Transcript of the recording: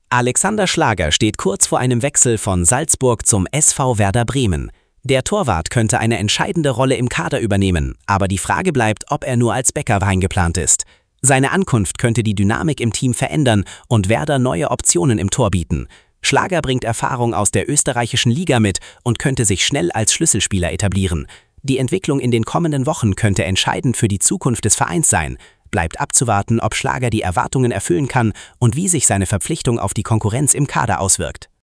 Alexander Schlager steht kurz vor einem Wechsel von Salzburg zum SV Werder Bremen. Der Torwart könnte eine entscheidende Rolle im Kader übernehmen, aber die Frage bleibt, ob er nur als Backup eingeplant ist. Seine Ankunft könnte die Dynamik im Team verändern und Werder neue Optionen im Tor bieten. Schlager bringt Erfahrung aus der österreichischen Liga mit und könnte sich schnell als Schlüsselspieler etablieren. Die Entwicklung in den kommenden Wochen könnte entscheidend für die Zukunft des Vereins sein. Bleibt abzuwarten, ob Schlager die Erwartungen erfüllen kann und wie sich seine Verpflichtung auf die Konkurrenz im Kader auswirkt.